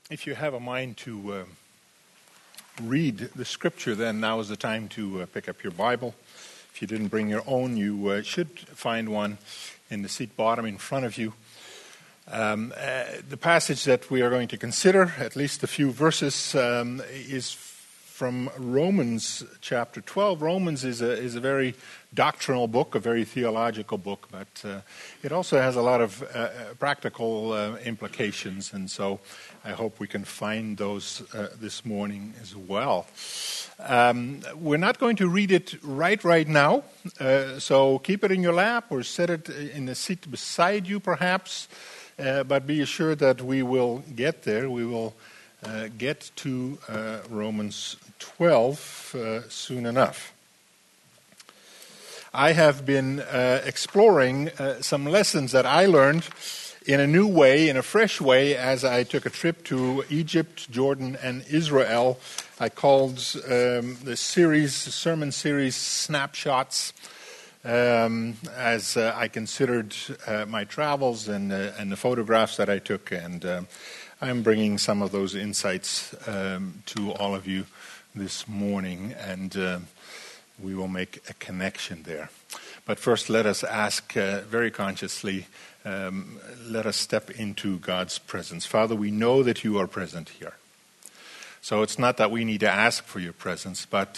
If you have a mind to read the scripture, then now is the time to pick up your Bible. If you didn't bring your own, you should find one in the seat bottom in front of you. The passage that we are going to consider, at least a few verses, is from Romans chapter 12. Romans is a very doctrinal book, a very theological book, but it also has a lot of practical implications, and so I hope we can find those this morning as well. We're not going to read it right now, so keep it in your lap or set it in the seat beside you perhaps, but be assured that we will get there. We will get to Romans 12 soon enough. I have been exploring some lessons that I learned in a new way, in a fresh way, as I took a trip to Egypt, Jordan, and Israel. I called the sermon series Snapshots, as I considered my travels and the photographs that I took, and I'm bringing some of those insights to all of you this morning, and we will make a connection there. But first, let us ask very consciously, let us step into God's presence. Father, we know that you are present here. So it's not that we need to ask for your presence, but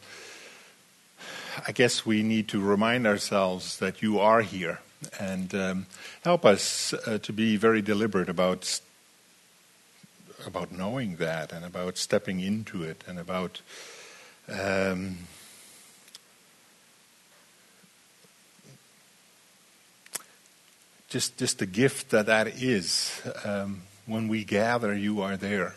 I guess we need to remind ourselves that you are here, and help us to be very deliberate about knowing that, and about stepping into it, and about just the gift that is. When we gather, you are there.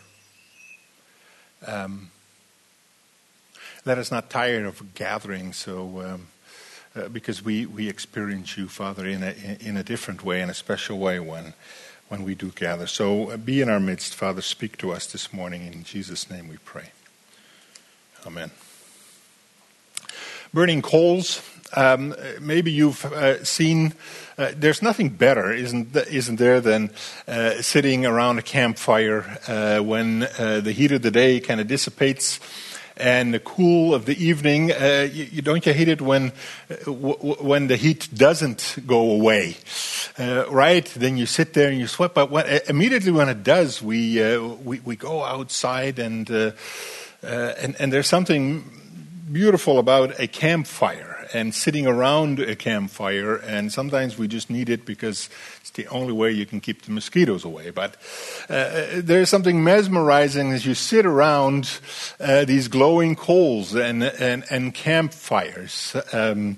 Let us not tire of gathering, so because we experience you, Father, in a different way, in a special way when we do gather. So be in our midst, Father. Speak to us this morning. In Jesus' name we pray. Amen. Burning coals. Maybe you've seen. There's nothing better, isn't there, than sitting around a campfire when the heat of the day kind of dissipates, and the cool of the evening. Don't you hate it when the heat doesn't go away, right? Then you sit there and you sweat. But immediately when it does, we go outside, and there's something beautiful about a campfire and sitting around a campfire, and sometimes we just need it because it's the only way you can keep the mosquitoes away. But there's something mesmerizing as you sit around these glowing coals and campfires. And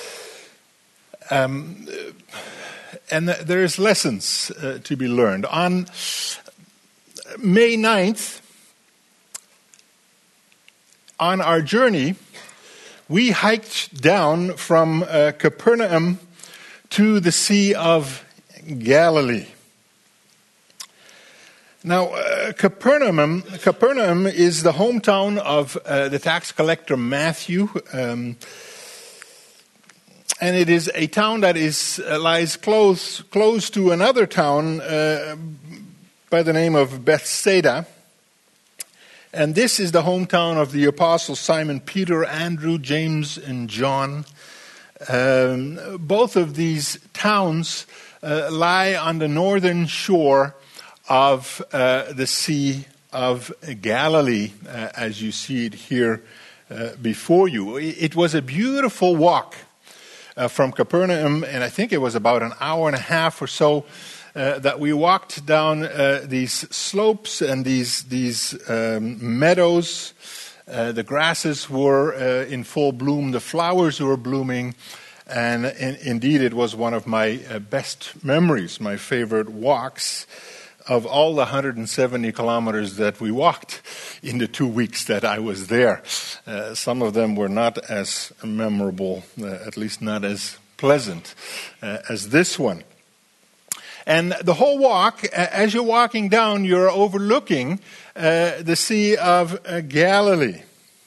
there's lessons to be learned. On May 9th, on our journey, we hiked down from Capernaum to the Sea of Galilee. Now, Capernaum is the hometown of the tax collector Matthew, and it is a town that lies close to another town by the name of Bethsaida. And this is the hometown of the apostles Simon Peter, Andrew, James, and John. Both of these towns lie on the northern shore of the Sea of Galilee, as you see it here before you. It was a beautiful walk from Capernaum, and I think it was about an hour and a half or so that we walked down these slopes and these meadows. The grasses were in full bloom. The flowers were blooming. And indeed, it was one of my best memories, my favorite walks of all the 170 kilometers that we walked in the 2 weeks that I was there. Some of them were not as memorable, at least not as pleasant as this one. And the whole walk, as you're walking down, you're overlooking the Sea of Galilee.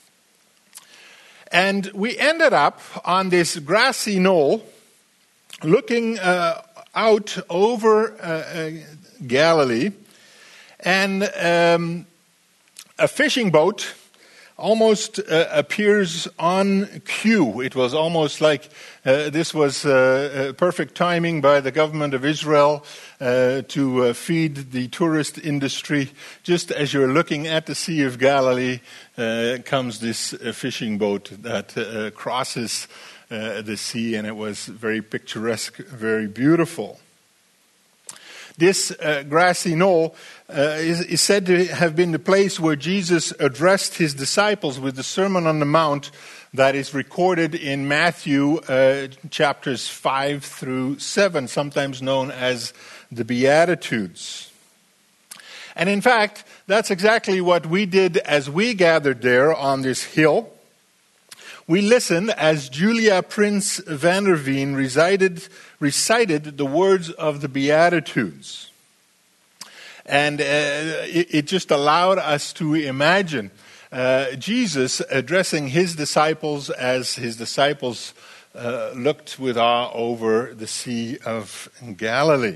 And we ended up on this grassy knoll, looking out over Galilee. And a fishing boat almost appears on cue. It was almost like this was perfect timing by the government of Israel to feed the tourist industry. Just as you're looking at the Sea of Galilee, comes this fishing boat that crosses the sea, and it was very picturesque, very beautiful. This grassy knoll is said to have been the place where Jesus addressed his disciples with the Sermon on the Mount that is recorded in Matthew chapters 5 through 7, sometimes known as the Beatitudes. And in fact, that's exactly what we did as we gathered there on this hill. We listened as Julia Prince van der Veen recited the words of the Beatitudes. And it just allowed us to imagine Jesus addressing his disciples as his disciples looked with awe over the Sea of Galilee.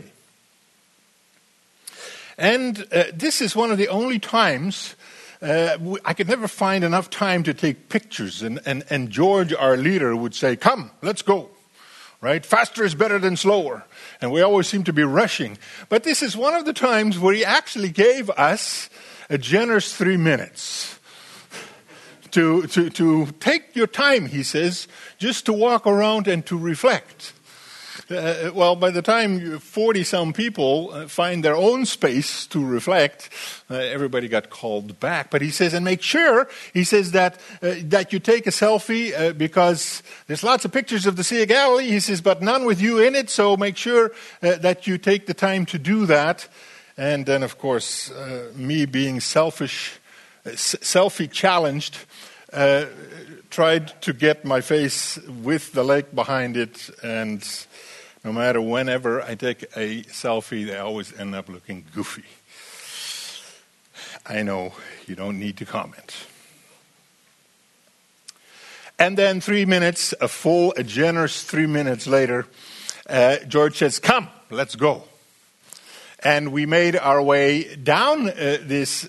And this is one of the only times I could never find enough time to take pictures. And George, our leader, would say, "Come, let's go." Right? Faster is better than slower. And we always seem to be rushing. But this is one of the times where he actually gave us a generous 3 minutes. To take your time, he says, just to walk around and to reflect. Well, by the time 40-some people find their own space to reflect, everybody got called back. But he says, and make sure, he says, that you take a selfie because there's lots of pictures of the Sea of Galilee. He says, but none with you in it, so make sure that you take the time to do that. And then, of course, me being selfie challenged, tried to get my face with the lake behind it, and no matter whenever I take a selfie, they always end up looking goofy. I know, you don't need to comment. And then 3 minutes, a generous 3 minutes later, George says, "Come, let's go." And we made our way down this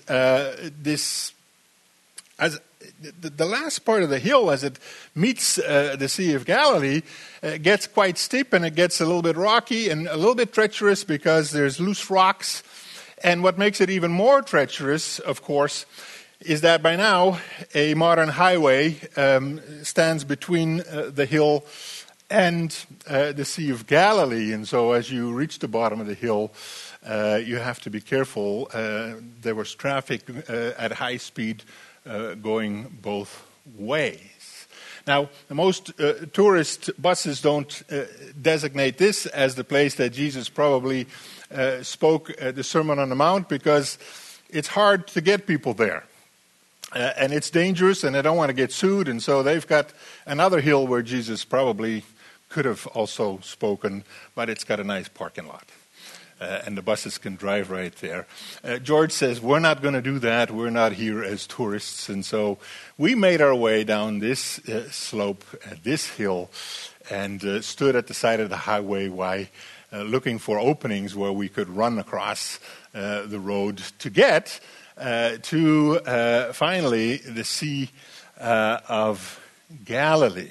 as the last part of the hill, as it meets the Sea of Galilee, gets quite steep, and it gets a little bit rocky and a little bit treacherous because there's loose rocks. And what makes it even more treacherous, of course, is that by now a modern highway stands between the hill and the Sea of Galilee. And so as you reach the bottom of the hill, you have to be careful. There was traffic at high speed going both ways. Now, most tourist buses don't designate this as the place that Jesus probably spoke the Sermon on the Mount, because it's hard to get people there. And it's dangerous, and they don't want to get sued, and so they've got another hill where Jesus probably could have also spoken, but it's got a nice parking lot. And the buses can drive right there. George says, we're not going to do that. We're not here as tourists. And so we made our way down this slope, this hill, and stood at the side of the highway looking for openings where we could run across the road to get to finally the Sea of Galilee.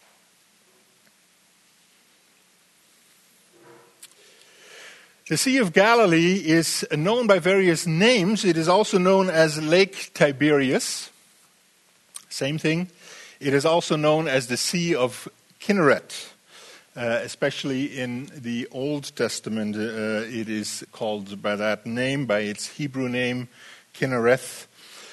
The Sea of Galilee is known by various names. It is also known as Lake Tiberias. Same thing. It is also known as the Sea of Kinneret. Especially in the Old Testament, it is called by that name, by its Hebrew name, Kinnereth.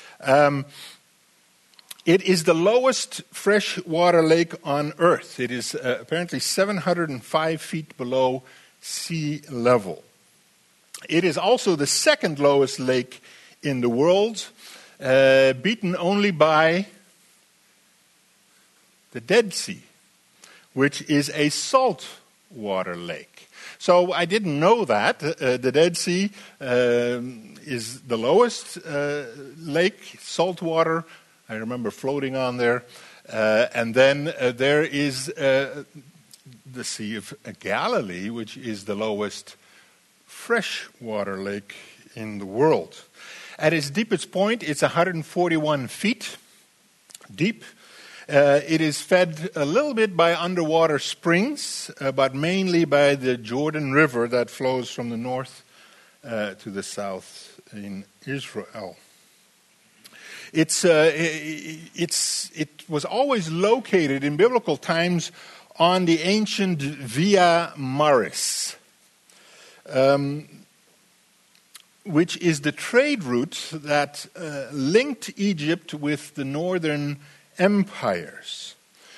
It is the lowest freshwater lake on earth. It is apparently 705 feet below sea level. It is also the second lowest lake in the world, beaten only by the Dead Sea, which is a saltwater lake. So I didn't know that. The Dead Sea is the lowest lake, saltwater. I remember floating on there. And then there is the Sea of Galilee, which is the lowest freshwater lake in the world. At its deepest point, it's 141 feet deep. It is fed a little bit by underwater springs, but mainly by the Jordan River that flows from the north to the south in Israel. It was always located in biblical times on the ancient Via Maris, which is the trade route that linked Egypt with the northern empires.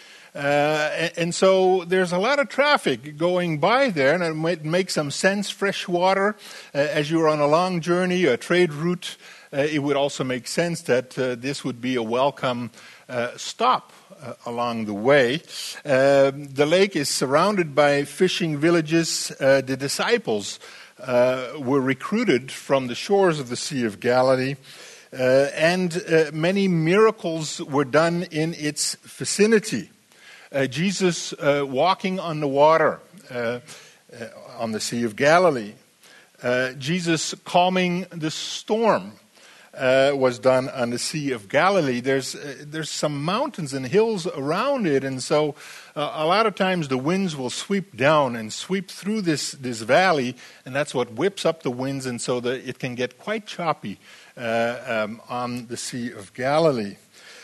And so there's a lot of traffic going by there, and it might make some sense. Fresh water, as you're on a long journey, a trade route, it would also make sense that this would be a welcome stop along the way. The lake is surrounded by fishing villages. The disciples were recruited from the shores of the Sea of Galilee, and many miracles were done in its vicinity. Jesus walking on the water on the Sea of Galilee. Jesus calming the storm was done on the Sea of Galilee. There's some mountains and hills around it, and so a lot of times the winds will sweep down and sweep through this valley, and that's what whips up the winds, and so that it can get quite choppy on the Sea of Galilee.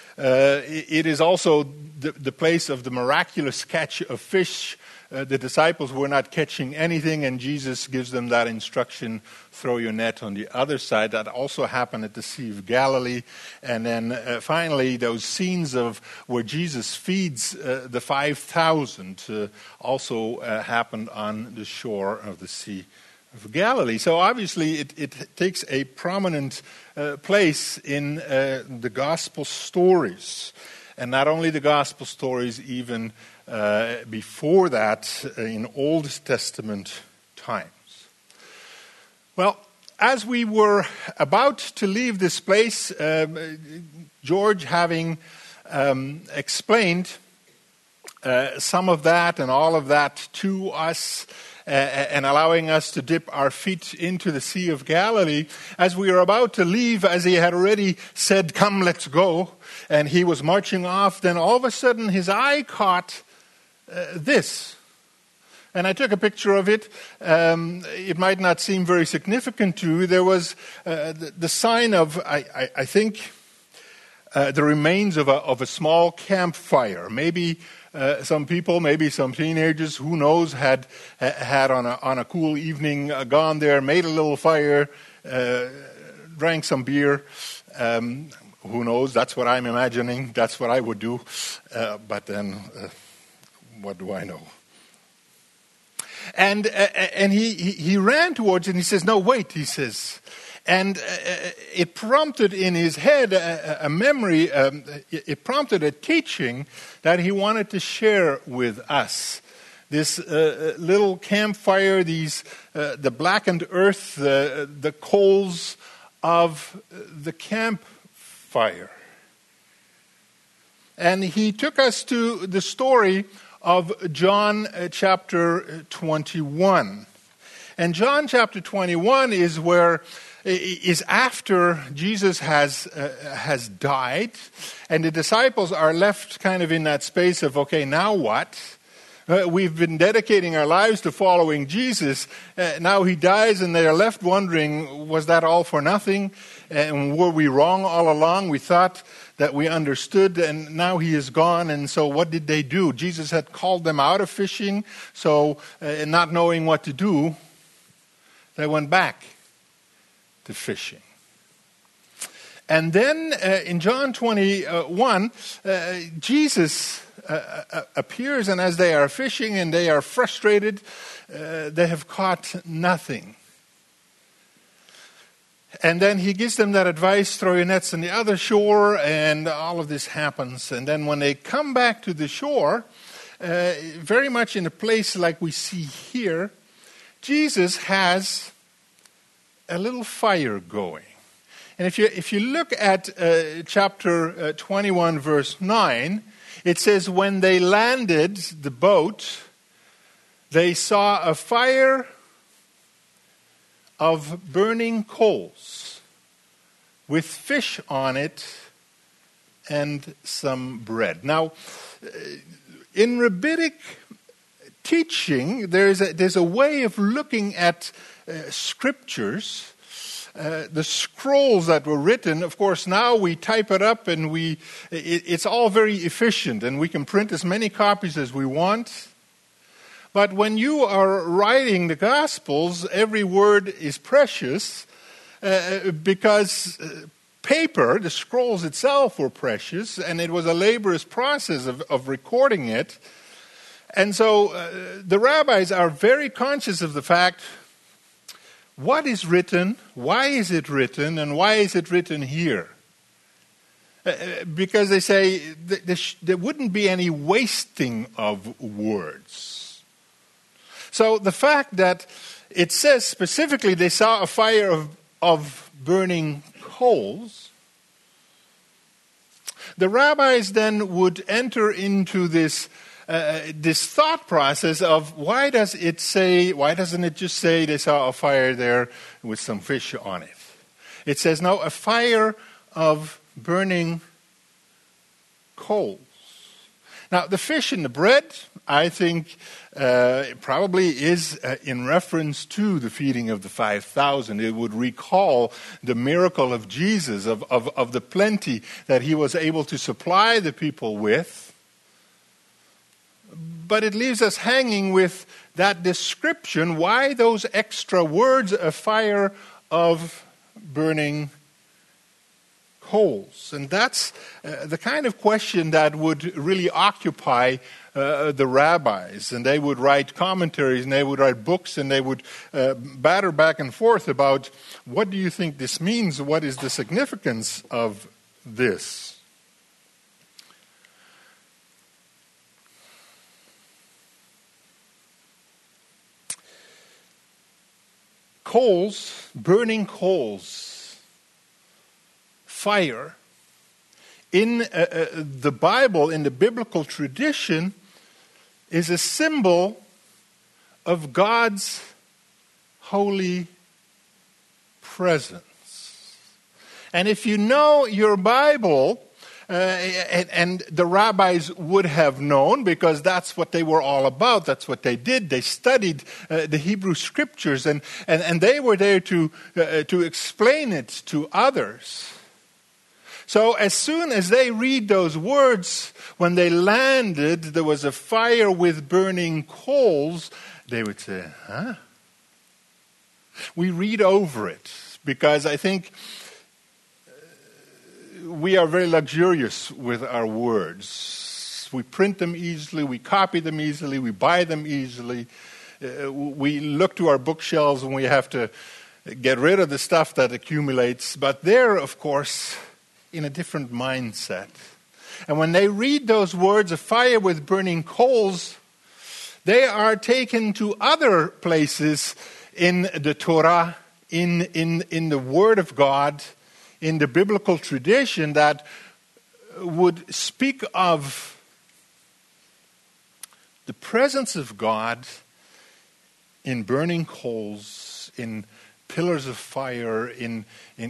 It is also the place of the miraculous catch of fish. The disciples were not catching anything, and Jesus gives them that instruction, throw your net on the other side. That also happened at the Sea of Galilee. And then finally, those scenes of where Jesus feeds the 5,000 also happened on the shore of the Sea of Galilee. So obviously it takes a prominent place in the gospel stories. And not only the gospel stories, even before that in Old Testament times. Well, as we were about to leave this place, George having explained some of that and all of that to us, and allowing us to dip our feet into the Sea of Galilee, as we were about to leave, as he had already said, "Come, let's go," and he was marching off, then all of a sudden his eye caught this. And I took a picture of it. It might not seem very significant to you. There was the sign of, I think, the remains of a small campfire. Maybe some people, maybe some teenagers, who knows, had on a cool evening gone there, made a little fire, drank some beer. Who knows? That's what I'm imagining. That's what I would do. But then, what do I know? And he ran towards it, and he says, "No, wait," he says. And it prompted in his head a memory, it prompted a teaching that he wanted to share with us. This little campfire, the blackened earth, the coals of the campfire. And he took us to the story of John chapter 21. And John chapter 21 is after Jesus has died, and the disciples are left kind of in that space of, okay, now what? We've been dedicating our lives to following Jesus. Now he dies, and they are left wondering, was that all for nothing? And were we wrong all along? We thought that we understood, and now he is gone. And so what did they do? Jesus had called them out of fishing, so not knowing what to do, they went back to fishing. And then in John 21, Jesus appears, and as they are fishing and they are frustrated, they have caught nothing. And then he gives them that advice, throw your nets on the other shore, and all of this happens. And then when they come back to the shore, very much in a place like we see here, Jesus has a little fire going. And if you look at chapter 21, verse 9, it says, when they landed the boat, they saw a fire of burning coals with fish on it and some bread. Now, in rabbinic teaching, there's a way of looking at scriptures. The scrolls that were written, of course, now we type it up and it's all very efficient and we can print as many copies as we want. But when you are writing the Gospels, every word is precious because paper, the scrolls itself were precious, and it was a laborious process of recording it. And so the rabbis are very conscious of the fact, what is written, why is it written, and why is it written here? Because they say there wouldn't be any wasting of words. So the fact that it says specifically they saw a fire of burning coals, the rabbis then would enter into this thought process of why doesn't it just say they saw a fire there with some fish on it? It says, no, a fire of burning coals. Now, the fish and the bread, I think, probably is in reference to the feeding of the 5,000. It would recall the miracle of Jesus, of the plenty that he was able to supply the people with. But it leaves us hanging with that description. Why those extra words, a fire of burning coals? And that's the kind of question that would really occupy the rabbis. And they would write commentaries and they would write books and they would batter back and forth about what do you think this means? What is the significance of this? Coals, burning coals, fire, in the Bible, in the biblical tradition, is a symbol of God's holy presence. And if you know your Bible, and the rabbis would have known, because that's what they were all about. That's what they did. They studied the Hebrew Scriptures, and they were there to explain it to others. So as soon as they read those words, when they landed, there was a fire with burning coals, they would say, huh? We read over it, because I think we are very luxurious with our words. We print them easily, we copy them easily, we buy them easily. We look to our bookshelves and we have to get rid of the stuff that accumulates. But they're, of course, in a different mindset. And when they read those words, a fire with burning coals, they are taken to other places in the Torah, in the Word of God, in the biblical tradition that would speak of the presence of God in burning coals, in pillars of fire, and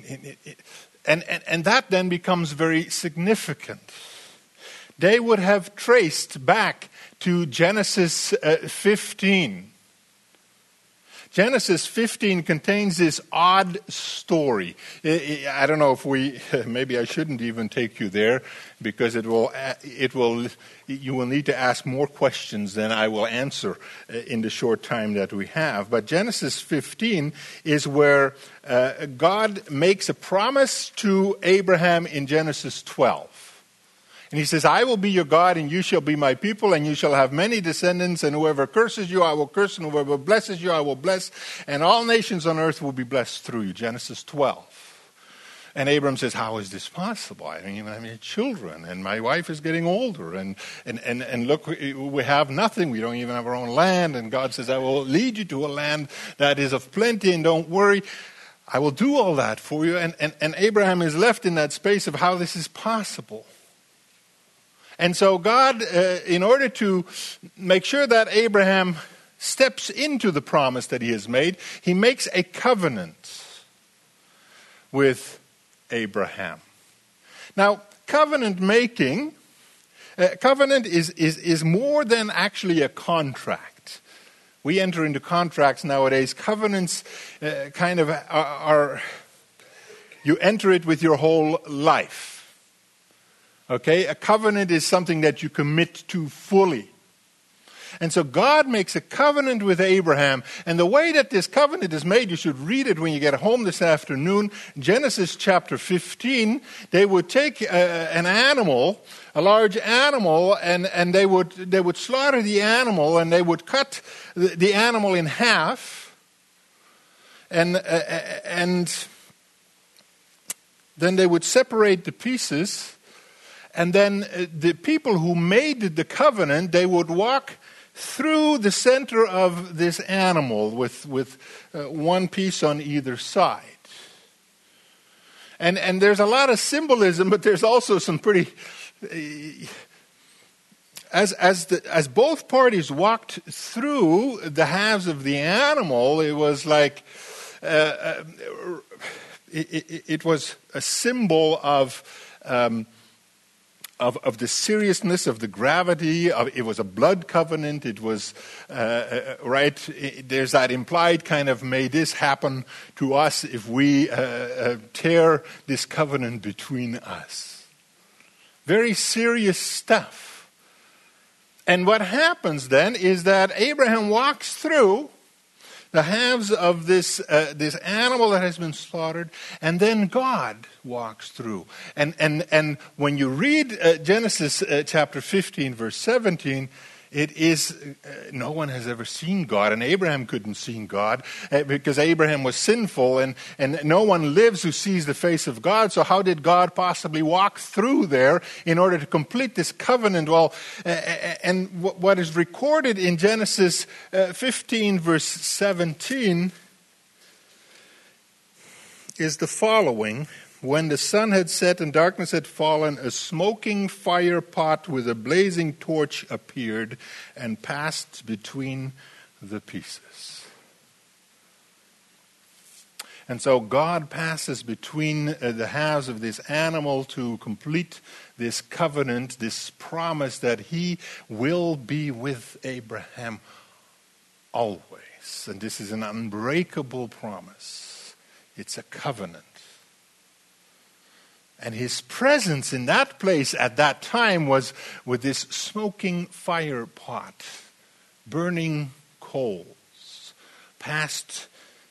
that then becomes very significant. They would have traced back to Genesis 15. Genesis 15 contains this odd story. I don't know if maybe I shouldn't even take you there, because you will need to ask more questions than I will answer in the short time that we have. But Genesis 15 is where God makes a promise to Abraham in Genesis 12. And he says, I will be your God, and you shall be my people, and you shall have many descendants, and whoever curses you, I will curse, and whoever blesses you, I will bless, and all nations on earth will be blessed through you. Genesis 12. And Abram says, how is this possible? I mean, children, and my wife is getting older, and look, we have nothing. We don't even have our own land. And God says, I will lead you to a land that is of plenty, and don't worry, I will do all that for you. And Abraham is left in that space of how this is possible. And so God, in order to make sure that Abraham steps into the promise that he has made. He makes a covenant with Abraham. Now, covenant making, covenant is more than actually a contract. We enter into contracts nowadays. Covenants kind of are, you enter it with your whole life. Okay? A covenant is something that you commit to fully. And so God makes a covenant with Abraham. And the way that this covenant is made, you should read it when you get home this afternoon. Genesis chapter 15, they would take an animal, a large animal, and they would slaughter the animal, and they would cut the animal in half. And then they would separate the pieces. And then the people who made the covenant, they would walk through the center of this animal with one piece on either side. And there's a lot of symbolism, but there's also some pretty... As both parties walked through the halves of the animal, it was like... it was a symbol of the seriousness, of the gravity. It was a blood covenant. It was, right, there's that implied kind of, may this happen to us if we tear this covenant between us. Very serious stuff. And what happens then is that Abraham walks through the halves of this animal that has been slaughtered, and then God walks through. And when you read Genesis chapter 15, verse 17, it is, no one has ever seen God, and Abraham couldn't see God because Abraham was sinful, and no one lives who sees the face of God. So how did God possibly walk through there in order to complete this covenant? Well, and what is recorded in Genesis 15, verse 17 is the following. When the sun had set and darkness had fallen, a smoking fire pot with a blazing torch appeared and passed between the pieces. And so God passes between the halves of this animal to complete this covenant, this promise that he will be with Abraham always. And this is an unbreakable promise. It's a covenant. And his presence in that place at that time was with this smoking fire pot, burning coals, passed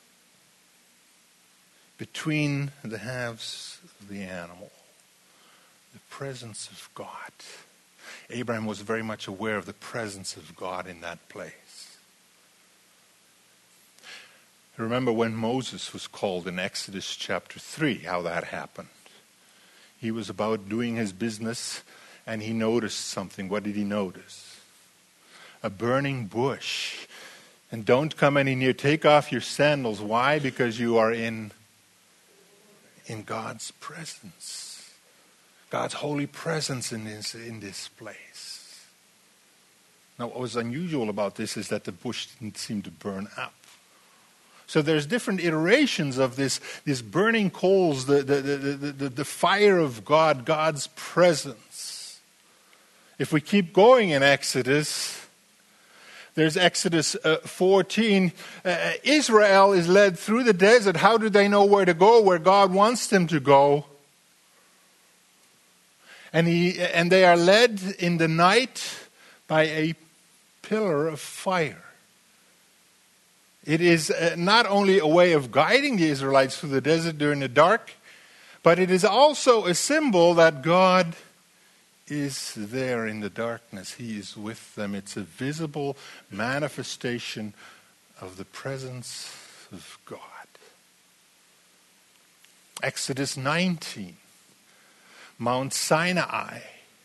between the halves of the animal. The presence of God. Abraham was very much aware of the presence of God in that place. Remember when Moses was called in Exodus chapter 3, how that happened. He was about doing his business, and he noticed something. What did he notice? A burning bush. And don't come any near. Take off your sandals. Why? Because you are in God's presence. God's holy presence in this place. Now, what was unusual about this is that the bush didn't seem to burn up. So there's different iterations of this burning coals, the fire of God, God's presence. If we keep going in Exodus, there's Exodus 14. Israel is led through the desert. How do they know where to go, where God wants them to go? And they are led in the night by a pillar of fire. It is not only a way of guiding the Israelites through the desert during the dark, but it is also a symbol that God is there in the darkness. He is with them. It's a visible manifestation of the presence of God. Exodus 19, Mount Sinai.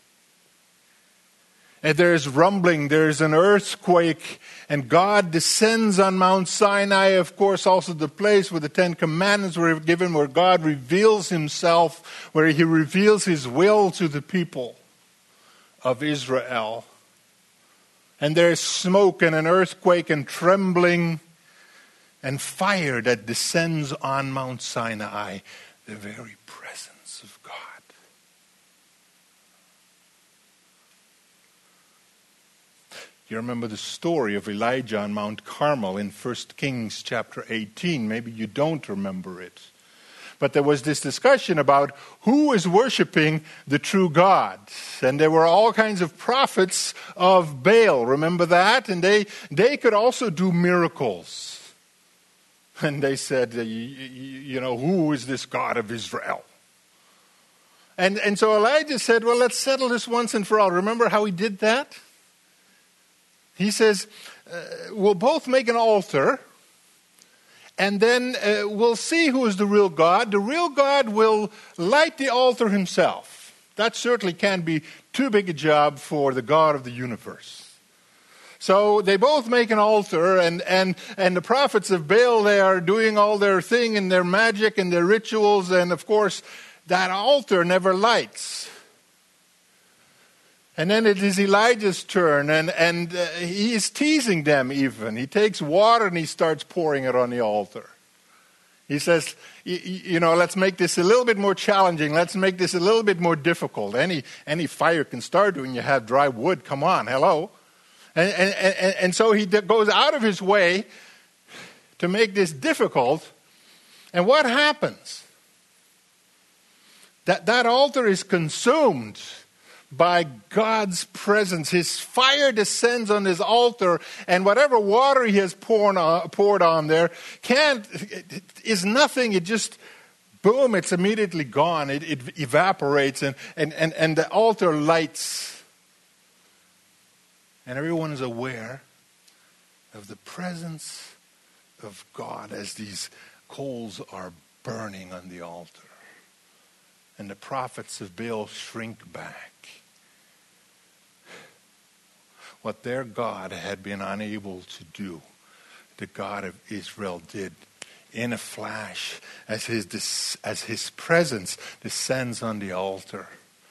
And there's rumbling, there's an earthquake, and God descends on Mount Sinai, of course, also the place where the Ten Commandments were given, where God reveals himself, where he reveals his will to the people of Israel. And there's smoke and an earthquake and trembling and fire that descends on Mount Sinai, the very presence of God. You remember the story of Elijah on Mount Carmel in 1 Kings chapter 18. Maybe you don't remember it. But there was this discussion about who is worshiping the true God. And there were all kinds of prophets of Baal. Remember that? And they could also do miracles. And they said, who is this God of Israel? And so Elijah said, well, let's settle this once and for all. Remember how he did that? He says, we'll both make an altar, and then we'll see who is the real God. The real God will light the altar himself. That certainly can't be too big a job for the God of the universe. So they both make an altar, and the prophets of Baal, they are doing all their thing and their magic and their rituals, and of course, that altar never lights. And then it is Elijah's turn, and he is teasing them even. He takes water and he starts pouring it on the altar. He says, let's make this a little bit more challenging. Let's make this a little bit more difficult. Any fire can start when you have dry wood. Come on, hello. And so he goes out of his way to make this difficult. And what happens? That altar is consumed by God's presence. His fire descends on his altar, and whatever water he has poured on there is nothing. It just, boom, it's immediately gone. It evaporates, and the altar lights. And everyone is aware of the presence of God as these coals are burning on the altar. And the prophets of Baal shrink back. What their God had been unable to do, the God of Israel did in a flash as his presence descends on the altar.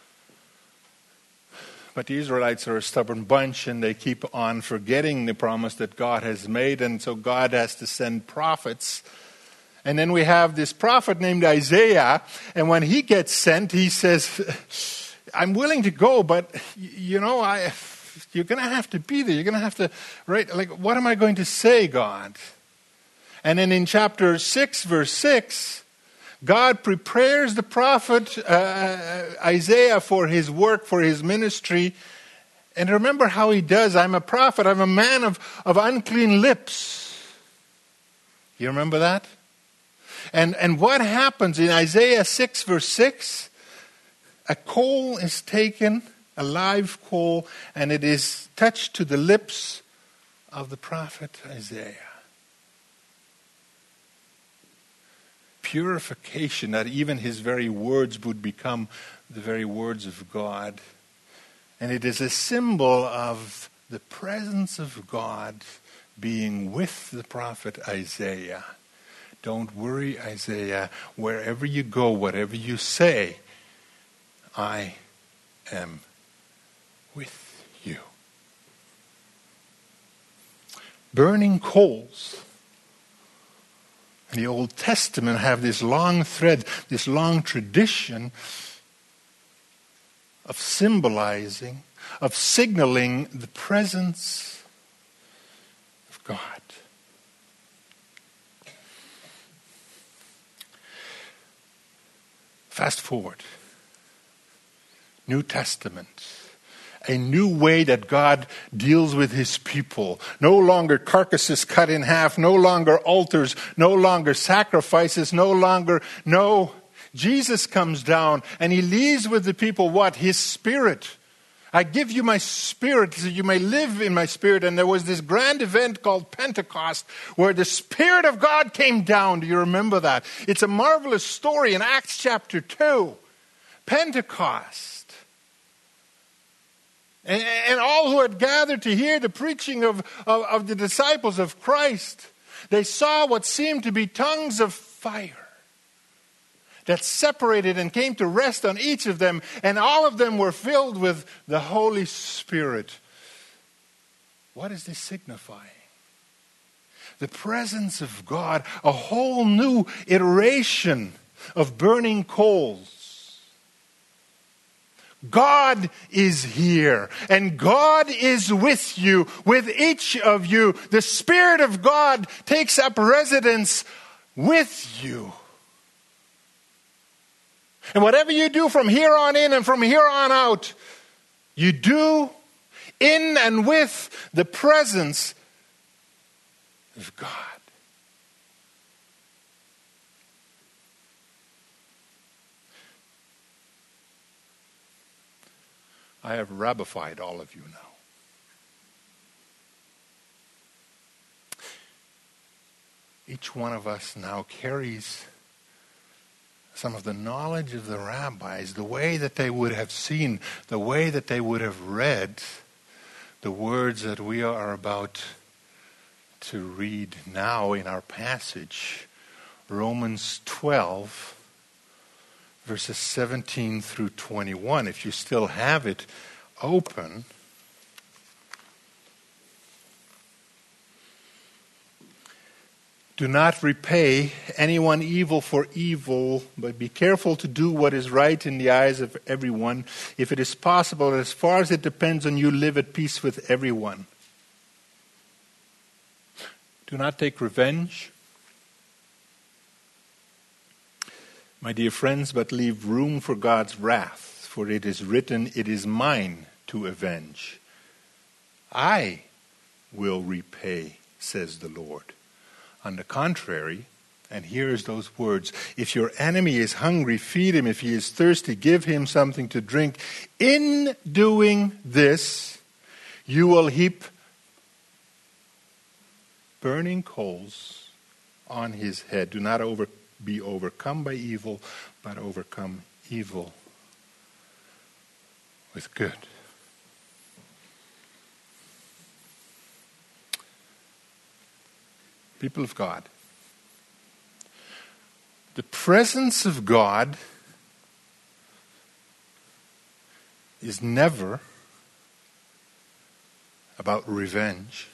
But the Israelites are a stubborn bunch, and they keep on forgetting the promise that God has made, and so God has to send prophets. And then we have this prophet named Isaiah, and when he gets sent, he says, I'm willing to go, but you're going to have to be there. You're going to have to, right? Like, what am I going to say, God? And then in chapter 6, verse 6, God prepares the prophet Isaiah for his work, for his ministry. And remember how he does. I'm a prophet. I'm a man of unclean lips. You remember that? And what happens in Isaiah 6, verse 6? A coal is taken, a live coal, and it is touched to the lips of the prophet Isaiah. Purification, that even his very words would become the very words of God. And it is a symbol of the presence of God being with the prophet Isaiah. Don't worry, Isaiah. Wherever you go, whatever you say, I am with you. Burning coals. In the Old Testament have this long thread, this long tradition of symbolizing, of signaling the presence of God. Fast forward. New Testament. A new way that God deals with his people. No longer carcasses cut in half. No longer altars. No longer sacrifices. No. Jesus comes down and he leaves with the people what? His Spirit. I give you my Spirit so you may live in my Spirit. And there was this grand event called Pentecost where the Spirit of God came down. Do you remember that? It's a marvelous story in Acts chapter 2. Pentecost. And all who had gathered to hear the preaching of the disciples of Christ, they saw what seemed to be tongues of fire that separated and came to rest on each of them. And all of them were filled with the Holy Spirit. What is this signifying? The presence of God, a whole new iteration of burning coals. God is here, and God is with you, with each of you. The Spirit of God takes up residence with you. And whatever you do from here on in and from here on out, you do in and with the presence of God. I have rabbified all of you now. Each one of us now carries some of the knowledge of the rabbis, the way that they would have seen, the way that they would have read the words that we are about to read now in our passage, Romans 12, verses 17 through 21. If you still have it open, do not repay anyone evil for evil, but be careful to do what is right in the eyes of everyone. If it is possible, as far as it depends on you, live at peace with everyone. Do not take revenge, my dear friends, but leave room for God's wrath. For it is written, "It is mine to avenge. I will repay, says the Lord." On the contrary, and here's those words, if your enemy is hungry, feed him. If he is thirsty, give him something to drink. In doing this, you will heap burning coals on his head. Do not be overcome by evil, but overcome evil with good. People of God, the presence of God is never about revenge,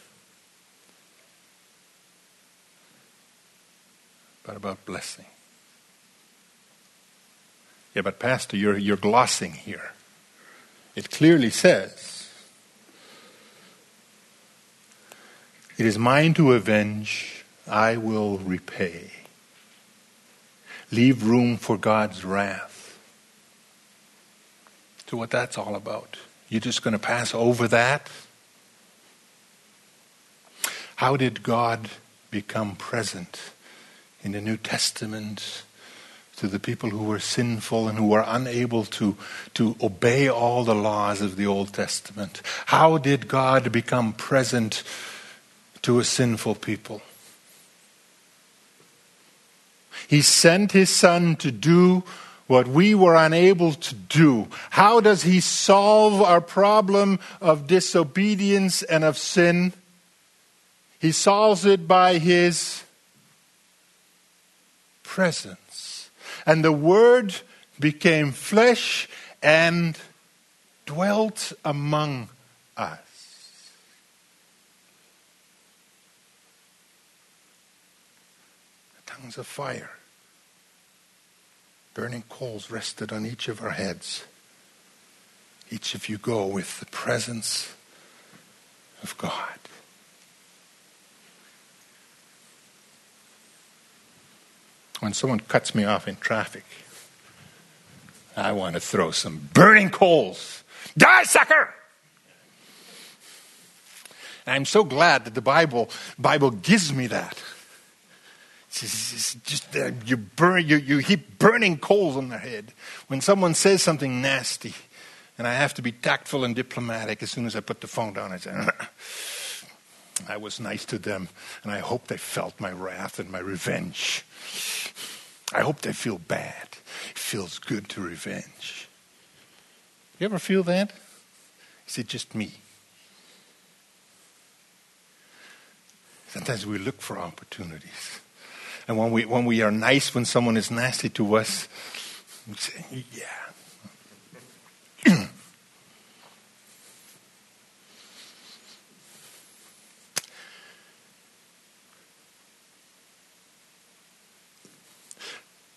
but about blessing. Yeah, but Pastor, you're glossing here. It clearly says, "It is mine to avenge, I will repay." Leave room for God's wrath. So what that's all about. You're just going to pass over that? How did God become present in the New Testament to the people who were sinful and who were unable to obey all the laws of the Old Testament? How did God become present to a sinful people? He sent his Son to do what we were unable to do. How does he solve our problem of disobedience and of sin? He solves it by his presence. And the Word became flesh and dwelt among us. Tongues of fire, burning coals rested on each of our heads. Each of you go with the presence of God. When someone cuts me off in traffic, I want to throw some burning coals. Die, sucker! And I'm so glad that the Bible gives me that. It's just you heap burning coals on their head. When someone says something nasty, and I have to be tactful and diplomatic as soon as I put the phone down, I say, I was nice to them, and I hope they felt my wrath and my revenge. I hope they feel bad. It feels good to revenge. You ever feel that? Is it just me? Sometimes we look for opportunities. And when we are nice when someone is nasty to us, we say, yeah.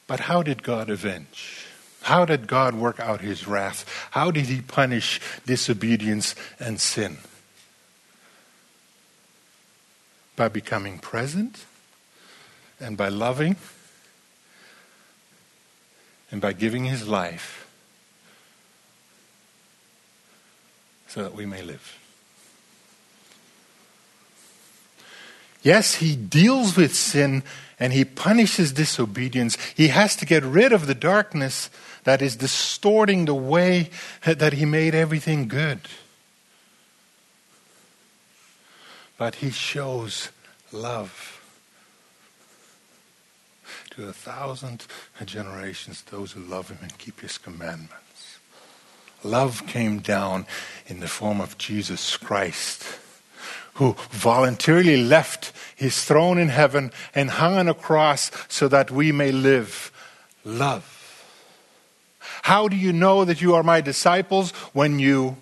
But how did God avenge? How did God work out his wrath? How did he punish disobedience and sin? By becoming present and by loving and by giving his life so that we may live. Yes, he deals with sin and he punishes disobedience. He has to get rid of the darkness that is distorting the way that he made everything good. But he shows love to 1,000 generations, those who love him and keep his commandments. Love came down in the form of Jesus Christ, who voluntarily left his throne in heaven and hung on a cross so that we may live. Love. How do you know that you are my disciples? When you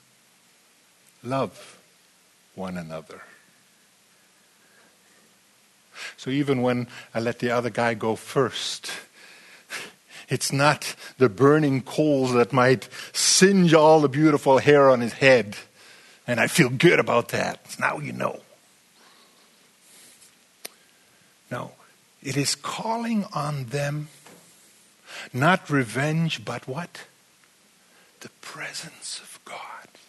love one another. So even when I let the other guy go first, it's not the burning coals that might singe all the beautiful hair on his head. And I feel good about that. Now you know. No, it is calling on them, not revenge, but what? The presence of God.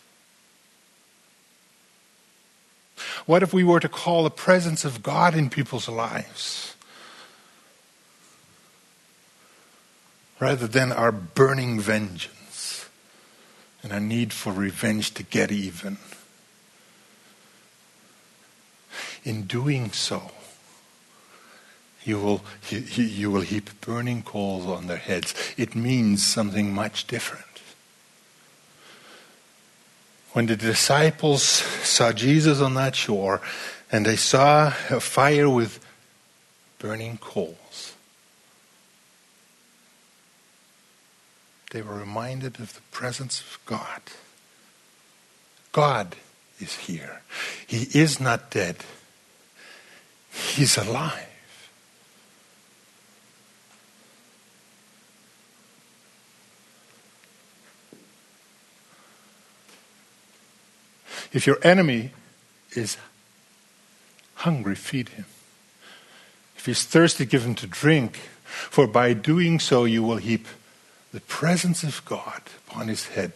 What if we were to call the presence of God in people's lives? Rather than our burning vengeance and our need for revenge to get even. In doing so, you will heap burning coals on their heads. It means something much different. When the disciples saw Jesus on that shore and they saw a fire with burning coals, they were reminded of the presence of God. God is here. He is not dead. He's alive. If your enemy is hungry, feed him. If he's thirsty, give him to drink. For by doing so, you will heap the presence of God upon his head.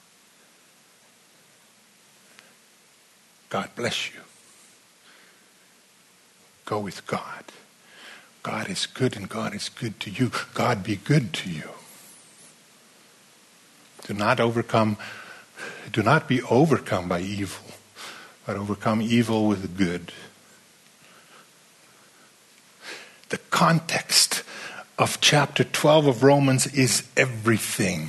God bless you. Go with God. God is good and God is good to you. God be good to you. Do not be overcome by evil, but overcome evil with good. The context of chapter 12 of Romans is everything.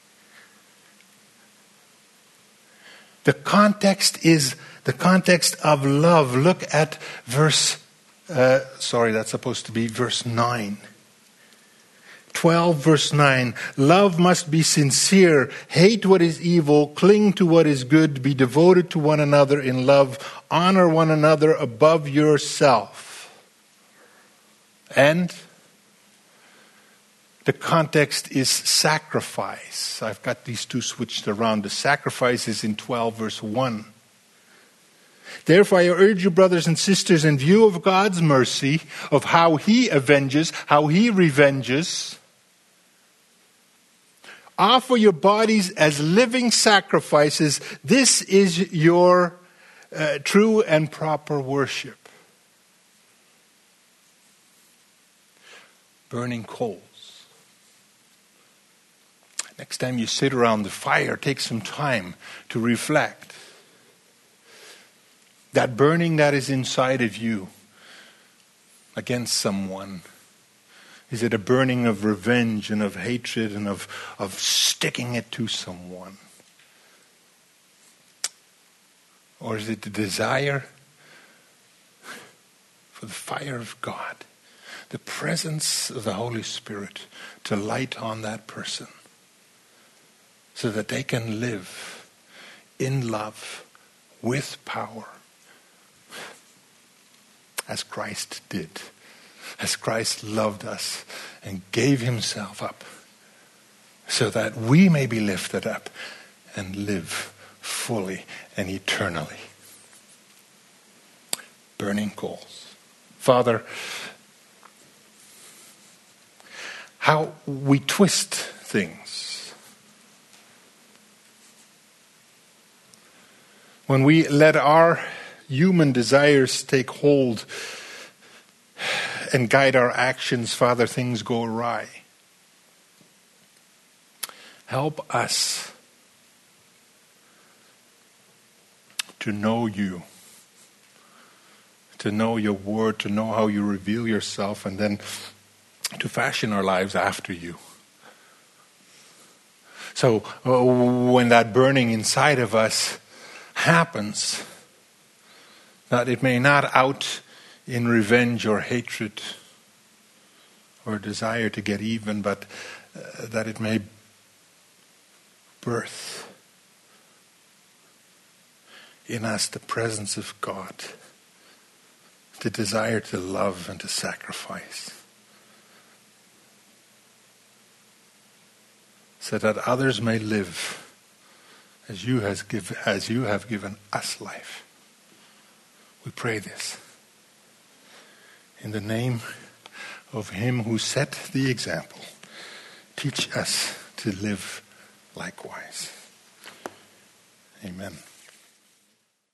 The context is the context of love. Look at verse 9. 12 verse 9. Love must be sincere. Hate what is evil. Cling to what is good. Be devoted to one another in love. Honor one another above yourself. And the context is sacrifice. I've got these two switched around. The sacrifice is in 12 verse 1. Therefore, I urge you, brothers and sisters, in view of God's mercy, of how he avenges, how he revenges, offer your bodies as living sacrifices. This is your true and proper worship. Burning coals. Next time you sit around the fire, take some time to reflect. That burning that is inside of you against someone, is it a burning of revenge and of hatred and of sticking it to someone? Or is it the desire for the fire of God, the presence of the Holy Spirit to light on that person so that they can live in love with power as Christ did as Christ loved us and gave himself up so that we may be lifted up and live fully and eternally. Burning coals. Father, how we twist things when we let our human desires take hold and guide our actions. Father, things go awry. Help us to know you, to know your word, to know how you reveal yourself, and then to fashion our lives after you. So when that burning inside of us happens, that it may not out in revenge or hatred or desire to get even, but that it may birth in us the presence of God, the desire to love and to sacrifice, so that others may live as you have given us life. We pray this in the name of him who set the example. Teach us to live likewise. Amen.